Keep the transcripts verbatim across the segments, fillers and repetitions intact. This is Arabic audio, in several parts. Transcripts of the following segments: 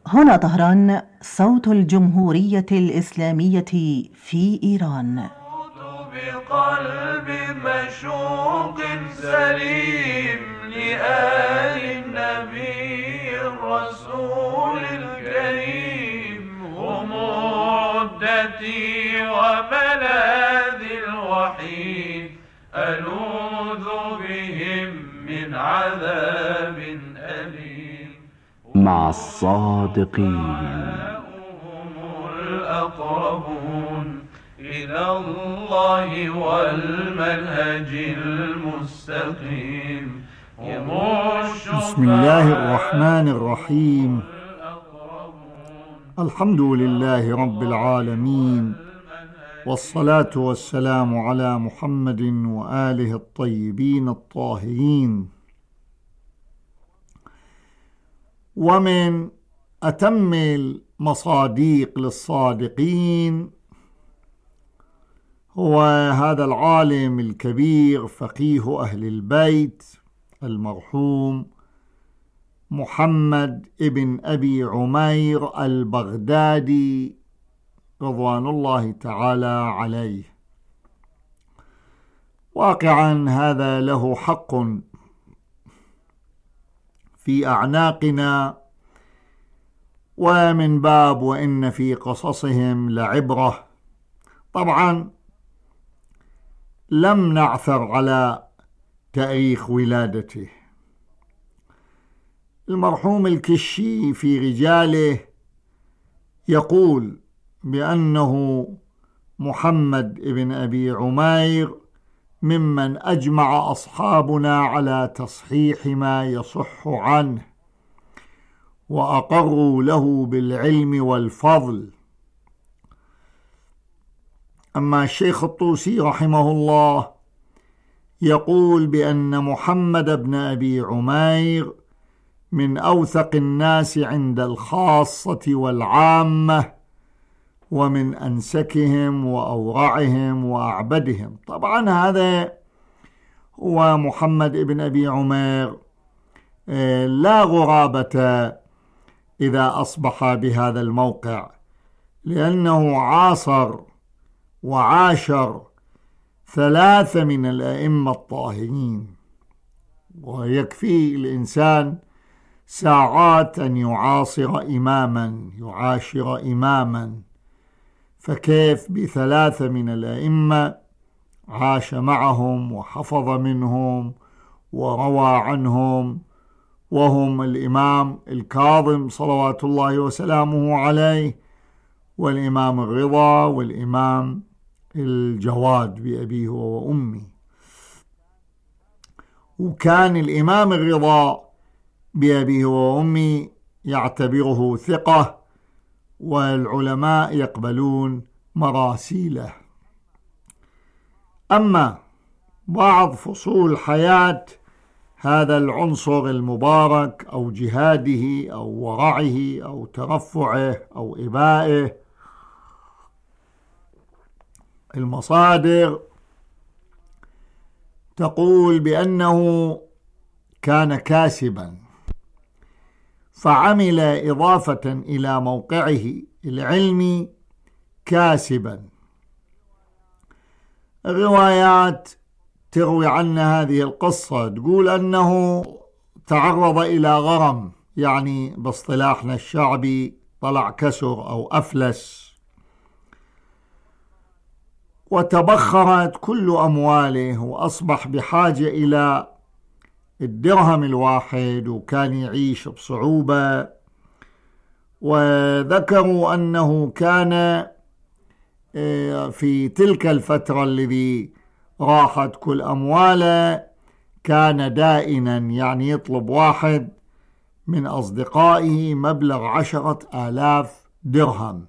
هنا طهران، صوت الجمهورية الإسلامية في إيران. بقلب مشوق سليم لآل النبي الرسول الكريم، هم عدتي وملاذي الوحيد، ألوذ بهم من عذاب أليم. مع الصادقين هم الأقربون إلى الله والمنهج المستقيم. بسم الله الرحمن الرحيم. الحمد لله رب العالمين، والصلاة والسلام على محمد وآله الطيبين الطاهرين. ومن أتم المصاديق للصادقين هو هذا العالم الكبير فقيه أهل البيت المرحوم محمد ابن أبي عمير البغدادي رضوان الله تعالى عليه. واقعا هذا له حق في أعناقنا، ومن باب وإن في قصصهم لعبرة. طبعا لم نعثر على تاريخ ولادته. المرحوم الكشي في رجاله يقول بأنه محمد ابن أبي عمير ممن أجمع أصحابنا على تصحيح ما يصح عنه، وأقروا له بالعلم والفضل. أما الشيخ الطوسي رحمه الله يقول بأن محمد بن أبي عمير من أوثق الناس عند الخاصة والعامة، ومن أنسكهم وأورعهم وأعبدهم. طبعا هذا هو محمد بن أبي عمير، لا غرابة إذا أصبح بهذا الموقع، لأنه عاصر وعاشر ثلاثة من الأئمة الطاهرين، ويكفي الإنسان ساعات أن يعاصر إماما يعاشر إماما، فكيف بثلاثة من الأئمة عاش معهم وحفظ منهم وروى عنهم، وهم الإمام الكاظم صلوات الله وسلامه عليه، والإمام الرضا، والإمام الجواد بأبيه وأمي. وكان الإمام الرضا بأبيه وأمي يعتبره ثقة، والعلماء يقبلون مراسيله. أما بعض فصول حياة هذا العنصر المبارك أو جهاده أو ورعه أو ترفعه أو إبائه، المصادر تقول بأنه كان كاسبا، فعمل إضافة إلى موقعه العلمي كاسبا. الروايات تروي عنا هذه القصة، تقول أنه تعرض إلى غرم، يعني باصطلاحنا الشعبي طلع كسر أو أفلس، وتبخرت كل أمواله، وأصبح بحاجة إلى الدرهم الواحد، وكان يعيش بصعوبة. وذكروا أنه كان في تلك الفترة الذي راحت كل أمواله كان دائنا، يعني يطلب واحد من أصدقائه مبلغ عشرة آلاف درهم.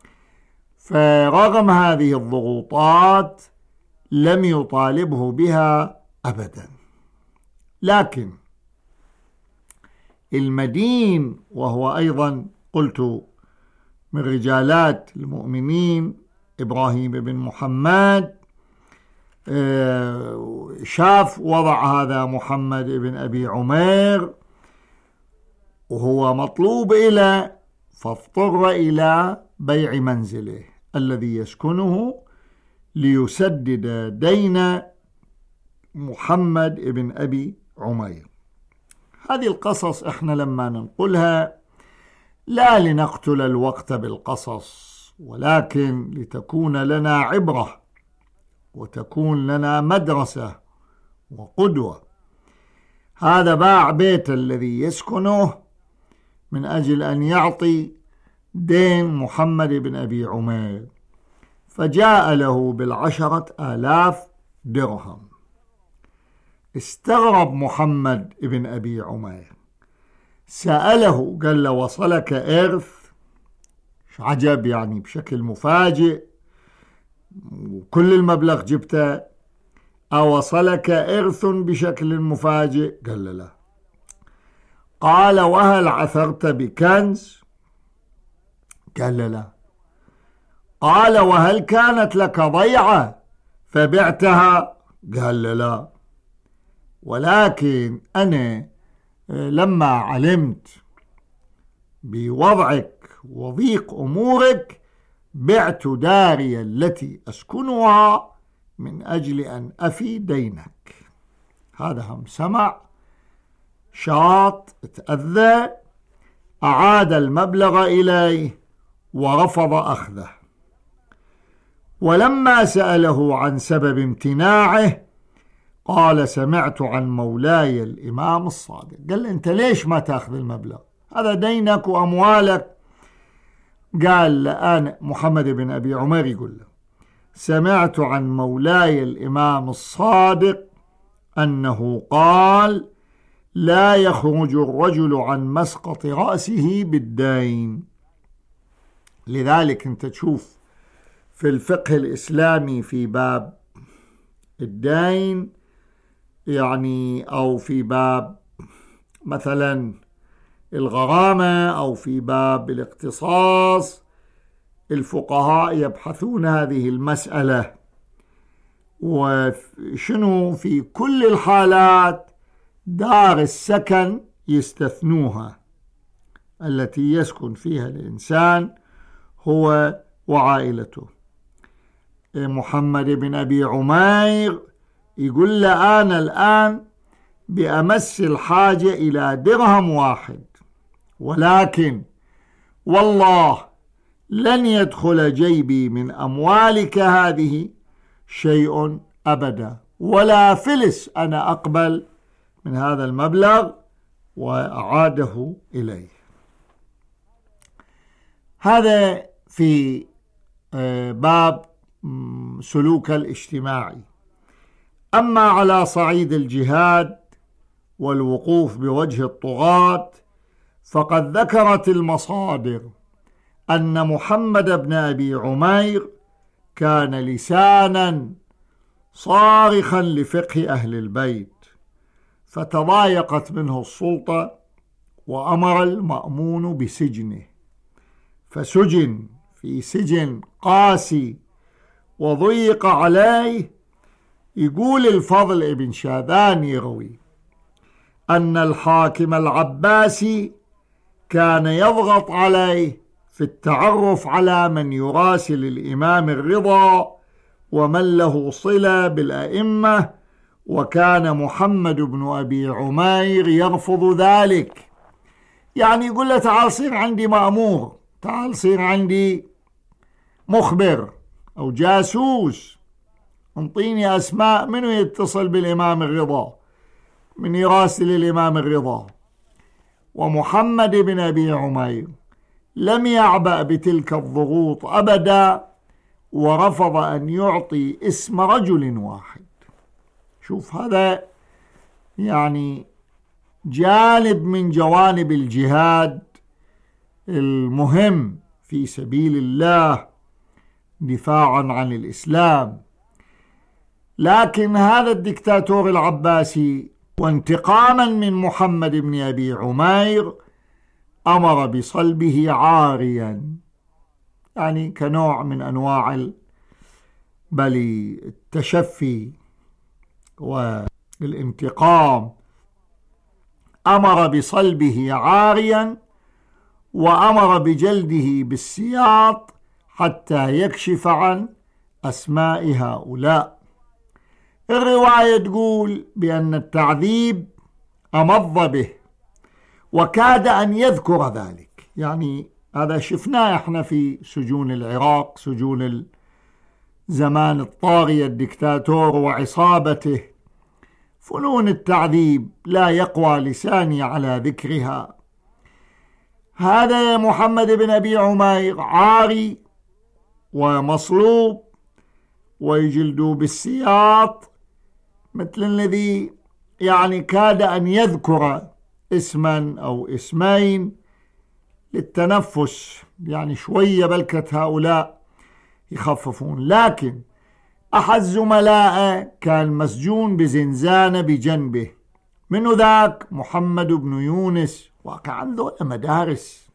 فرغم هذه الضغوطات لم يطالبه بها أبدا. لكن المدين، وهو أيضا قلت من رجالات المؤمنين إبراهيم بن محمد، شاف وضع هذا محمد بن أبي عمير وهو مطلوب إلى، فاضطر إلى بيع منزله الذي يسكنه ليسدد دين محمد بن أبي عمير. هذه القصص احنا لما ننقلها لا لنقتل الوقت بالقصص، ولكن لتكون لنا عبرة وتكون لنا مدرسة وقدوة. هذا باع بيت الذي يسكنه من أجل أن يعطي دين محمد بن أبي عمير، فجاء له بالعشرة آلاف درهم. استغرب محمد بن أبي عمير، سأله قال له: وصلك إرث؟ عجب، يعني بشكل مفاجئ، وكل المبلغ جبته. أوصلك إرث بشكل مفاجئ؟ قال له لا. قال: وهل عثرت بكنز؟ قال له لا. قال: وهل كانت لك ضيعة فبعتها؟ قال له لا، ولكن أنا لما علمت بوضعك وضيق أمورك بعت داري التي أسكنها من أجل أن أفي دينك. هذا هم سمع، شاط، تأذى، أعاد المبلغ إليه ورفض أخذه. ولما سأله عن سبب امتناعه قال: سمعت عن مولاي الإمام الصادق. قال: أنت ليش ما تأخذ المبلغ؟ هذا دينك وأموالك. قال: أنا محمد بن أبي عمير يقول له: سمعت عن مولاي الإمام الصادق أنه قال: لا يخرج الرجل عن مسقط رأسه بالدين. لذلك أنت تشوف في الفقه الإسلامي في باب الدين، يعني أو في باب مثلا الغرامة أو في باب الاقتصاص، الفقهاء يبحثون هذه المسألة، وشنو في كل الحالات دار السكن يستثنوها، التي يسكن فيها الإنسان هو وعائلته. محمد بن أبي عمير يقول له: أنا الآن بأمس الحاجة إلى درهم واحد، ولكن والله لن يدخل جيبي من أموالك هذه شيء أبدا، ولا فلس أنا أقبل من هذا المبلغ، وأعاده إليه. هذا في باب سلوك الاجتماعي. أما على صعيد الجهاد والوقوف بوجه الطغاة، فقد ذكرت المصادر أن محمد بن أبي عمير كان لسانا صارخا لفقه أهل البيت، فتضايقت منه السلطة وأمر المأمون بسجنه، فسجن في سجن قاسي وضيق عليه. يقول الفضل ابن شاذان يروي أن الحاكم العباسي كان يضغط عليه في التعرف على من يراسل الإمام الرضا ومن له صلة بالأئمة، وكان محمد بن أبي عمير يرفض ذلك. يعني يقول له: تعال صير عندي مأمور، تعال صير عندي مخبر أو جاسوس، انطيني أسماء منو يتصل بالإمام الرضا، من يراسل الإمام الرضا. ومحمد بن أبي عمير لم يعبأ بتلك الضغوط أبدا، ورفض أن يعطي اسم رجل واحد. شوف، هذا يعني جانب من جوانب الجهاد المهم في سبيل الله دفاعا عن الإسلام. لكن هذا الدكتاتور العباسي وانتقاما من محمد بن أبي عمير أمر بصلبه عاريا، يعني كنوع من أنواع بل التشفي والانتقام. أمر بصلبه عاريا وأمر بجلده بالسياط حتى يكشف عن أسماء هؤلاء. الرواية تقول بأن التعذيب أمض به وكاد أن يذكر ذلك، يعني هذا شفناه احنا في سجون العراق، سجون زمان الطاغية الدكتاتور وعصابته، فنون التعذيب لا يقوى لساني على ذكرها. هذا يا محمد بن أبي عمير عاري ومصلوب ويجلدوا بالسياط، مثل الذي يعني كاد أن يذكر اسما أو اسمين للتنفس، يعني شوية بلكت هؤلاء يخففون. لكن أحد زملائه كان مسجون بزنزانة بجنبه، منه ذاك محمد بن يونس، وكان عنده مدارس،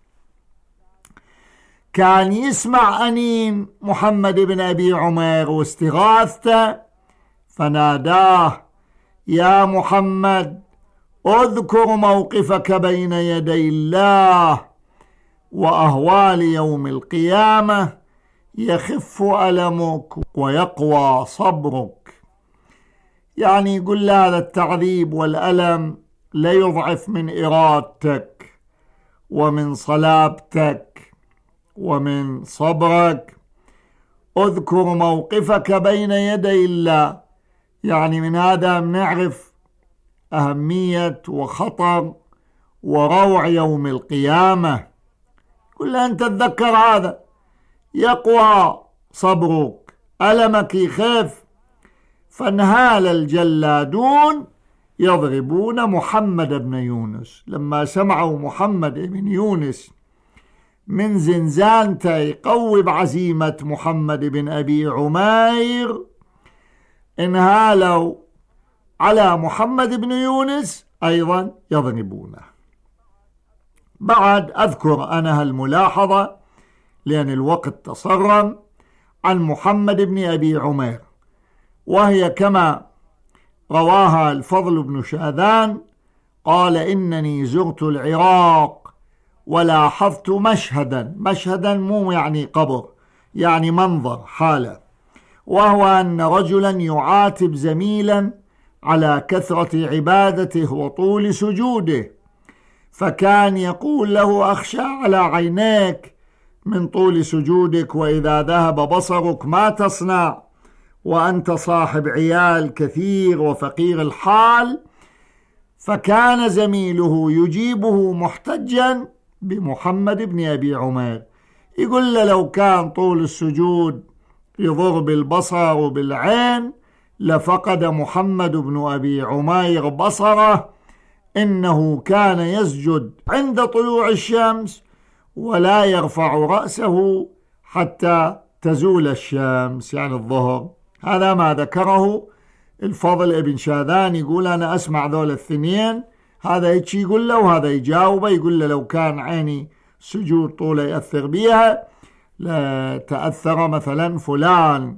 كان يسمع أنين محمد بن أبي عمير واستغاثته، فناداه: يا محمد اذكر موقفك بين يدي الله وأهوال يوم القيامة، يخف ألمك ويقوى صبرك. يعني يقول هذا التعذيب والألم لا يضعف من إرادتك ومن صلابتك ومن صبرك. اذكر موقفك بين يدي الله، يعني من هذا نعرف أهمية وخطر وروع يوم القيامة. كل أن تتذكر هذا يقوى صبرك، ألمك يخف. فانهال الجلادون يضربون محمد بن يونس. لما سمعوا محمد بن يونس من زنزانته يقوي بعزيمة محمد بن أبي عمير، انهالوا على محمد بن يونس أيضا يضربونه. بعد أذكر أنا هالملاحظة لأن الوقت تصرم عن محمد بن أبي عمير، وهي كما رواها الفضل بن شاذان قال: إنني زرت العراق ولاحظت مشهدا، مشهدا مو يعني قبر، يعني منظر حالة، وهو أن رجلا يعاتب زميلا على كثرة عبادته وطول سجوده، فكان يقول له: أخشى على عينيك من طول سجودك، وإذا ذهب بصرك ما تصنع، وأنت صاحب عيال كثير وفقير الحال. فكان زميله يجيبه محتجا بمحمد بن أبي عمير، يقول له: لو كان طول السجود يضر بالبصر وبالعين لفقد محمد بن أبي عمير بصره، إنه كان يسجد عند طلوع الشمس ولا يرفع رأسه حتى تزول الشمس، يعني الظهر. هذا ما ذكره الفضل ابن شاذان، يقول أنا أسمع ذول الاثنين، هذا هيك يقول له وهذا يجاوبه، يقول له: لو كان عيني سجود طوله يأثر بها لا تأثر مثلا فلان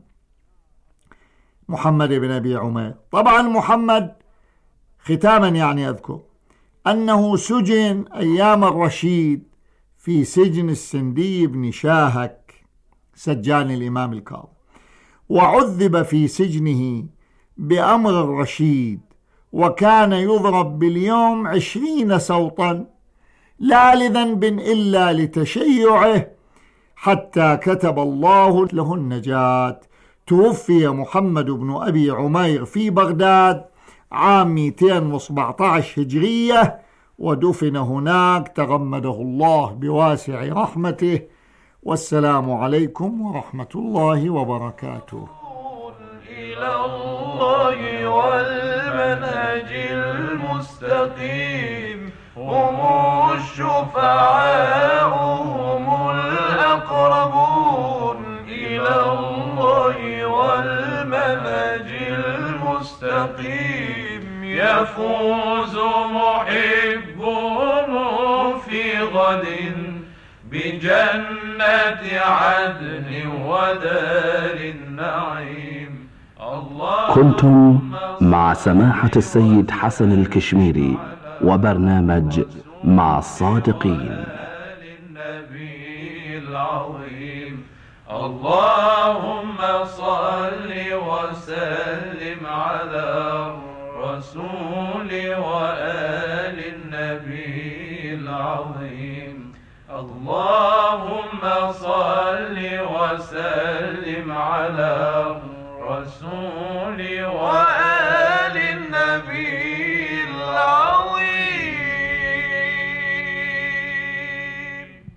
محمد بن أبي عمير. طبعا محمد ختاما يعني أذكر أنه سجن أيام الرشيد في سجن السندي بن شاهك سجان الإمام الكاظم، وعذب في سجنه بأمر الرشيد، وكان يضرب باليوم عشرين سوطا لا لذنب إلا لتشيعه، حتى كتب الله له النجاة. توفي محمد بن أبي عمير في بغداد عام مئتين وسبعة عشر هجرية، ودفن هناك تغمده الله بواسع رحمته. والسلام عليكم ورحمة الله وبركاته. إلى الله والمنهج المستقيم، هم الشفعاء هم الأقربون. إلى الله والمنهج المستقيم، يفوز محبهم في غد بجنة عدن ودار النعيم. كنتم مع سماحة السيد حسن الكشميري وبرنامج مع الصادقين. النبي العظيم. اللهم صل وسلم على الرسول وآل النبي العظيم. اللهم صل وسلم على الرسول